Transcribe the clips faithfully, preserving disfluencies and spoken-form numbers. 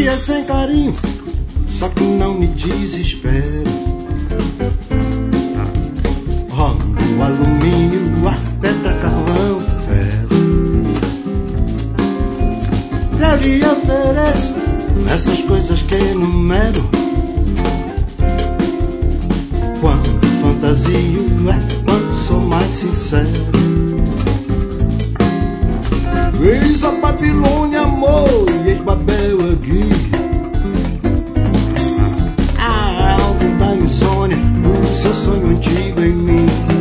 dia sem carinho, só que não me desespero. Rombo, alumínio, ar, pedra, carvão, ferro. Eu lhe ofereço essas coisas que enumero. Quando fantasio é quando sou mais sincero. Eis a Babilônia, amor, e eis Babel aqui. Há algo da insônia, o seu sonho antigo em mim.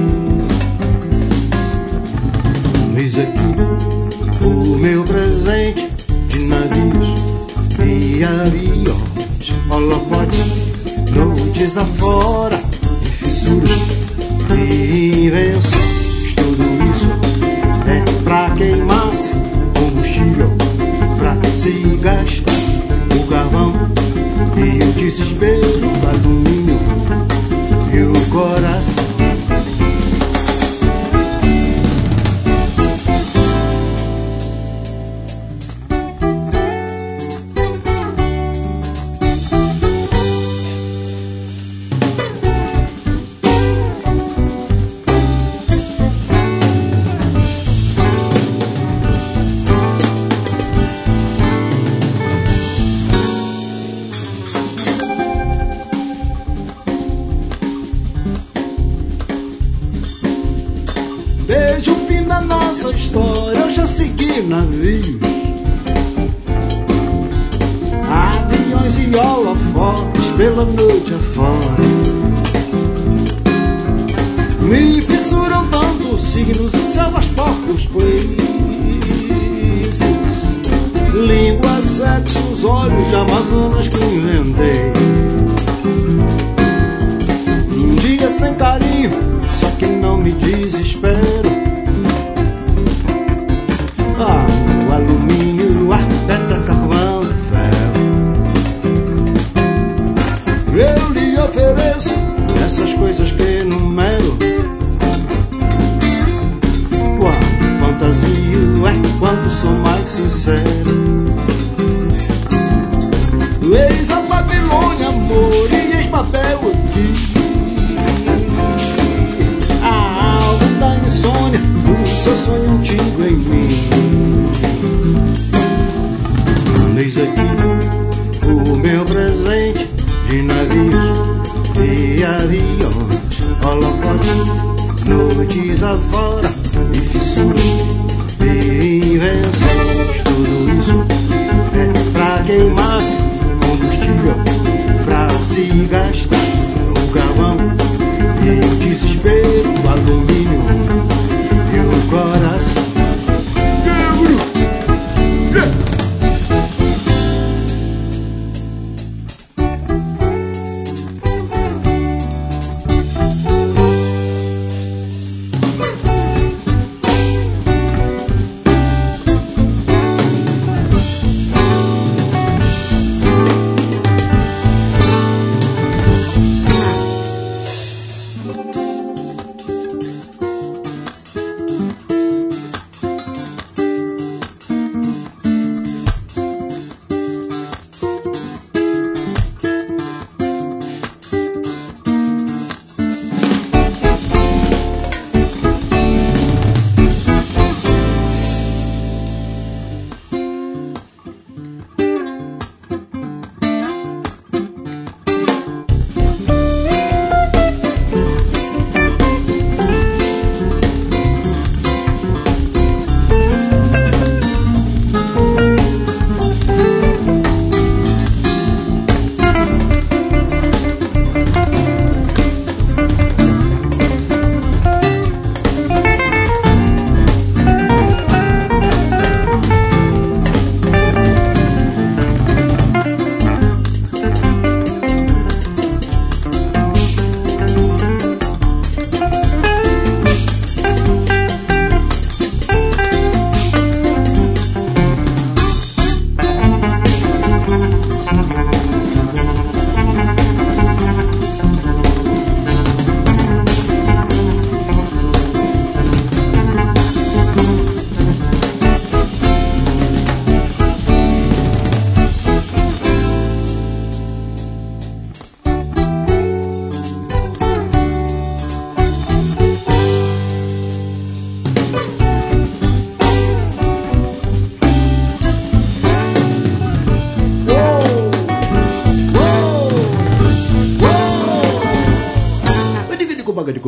Eis aqui o meu presente de navios e aviões, holofote, noites afora, e fissuras e invenções. Tudo isso é pra queimar-se combustível, pra se gastar o carvão e o desespero, o alumínio e o coração. Desde o fim da nossa história eu já segui navios, aviões e holofotes pela noite afora. Me fissuram tanto signos e selvas, porcos, países, língua, sexo, os olhos de Amazonas que inventei. Um dia sem carinho, só que não me desespero. Ah, o alumínio, ar, pedra, carvão, ferro. Eu lhe ofereço essas coisas que enumero. Quando fantasio é quando sou mais sincero. Eis a Babilônia, amor, e eis Babel aqui. Insônia, o seu sonho antigo em mim. Eis aqui o meu presente de navios e aviões, holofotes, noites afora e fissuras e invenções. Tudo isso é pra queimar-se combustível, pra se gastar o carvão e o desespero, o alumínio e o coração.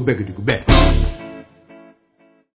beg, digo, beg.